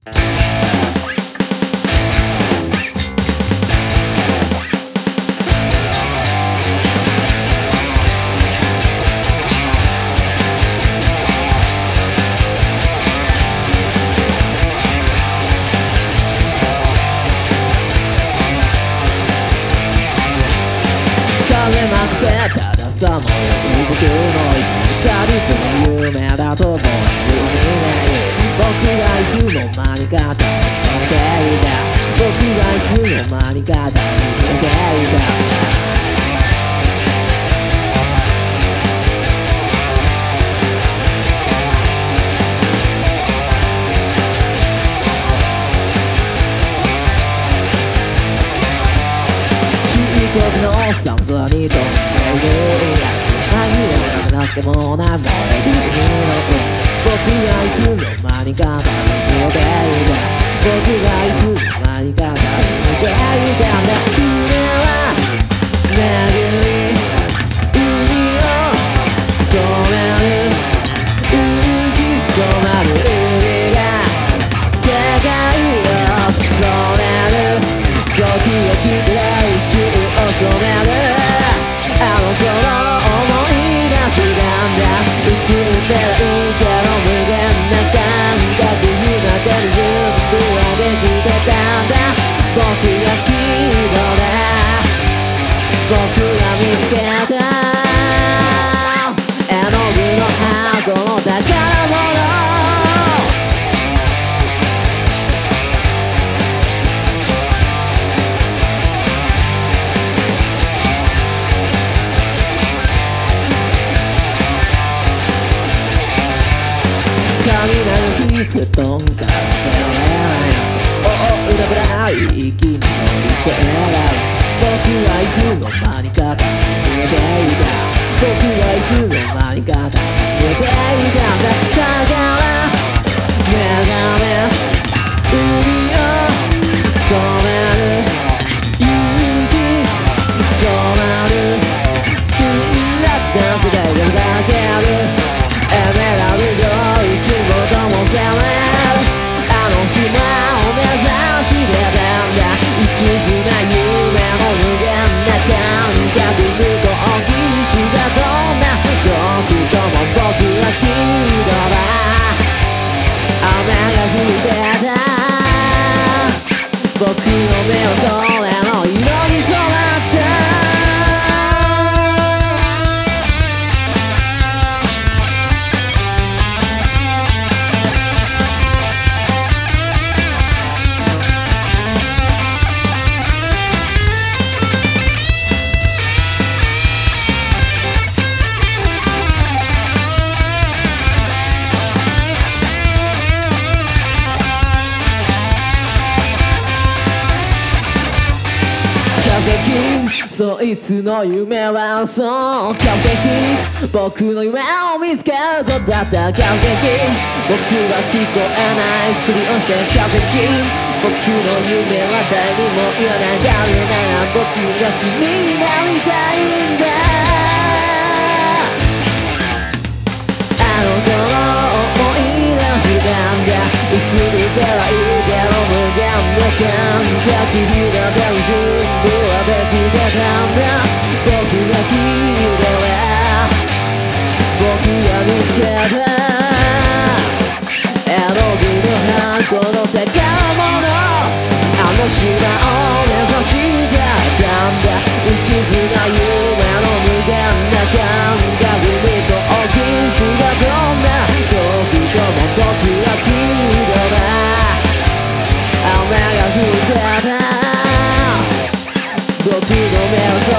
風まくせたださまよい僕のいつもガリップの夢だと思う僕がいつの間にか食べていた僕がいつの間にか食べていた僕の寒さに飛んでいるやつ紛れなく助けもないもの僕がいつの間にか食べていた僕がいつの間にか食べていたんだ夢は巡り海を染める浮き染まる海が世界を染める時を来て宇宙染めるあの頃思い出したんだ薄っぺらいけど無限な感覚になってる準備はできてたんだ僕が希望だ僕が見つけた絵の具の箱の宝物雷の皮膚とんから出られない裏ぶらない息に乗り越えられ僕はいつの間にか見えていた僕はいつの間にか見えていたんだだから目覚め海を染める勇気染まる辛辣な世界が描けるエメラルド一言も責めるあの島を目指してたんだ一途な夢の無限な感覚向こう岸がどんな時とも僕は希望だ雨が降ってた僕の目をそれの色に染まったそいつの夢はそう完璧僕の夢を見つけることだった完璧僕は聞こえないふりをして完璧僕の夢は誰にも言わない誰なら僕は君になりたいんだあの頃思い出したんだ薄っぺらいけど無限な感覚になってる準備はできてたんだ僕が希望や僕が見つけた絵の具の箱の宝物あの島を目指してたんだ一途な夢の無限な感覚にこう岸がどんな時とも僕は希望だ雨が降ってた僕の目を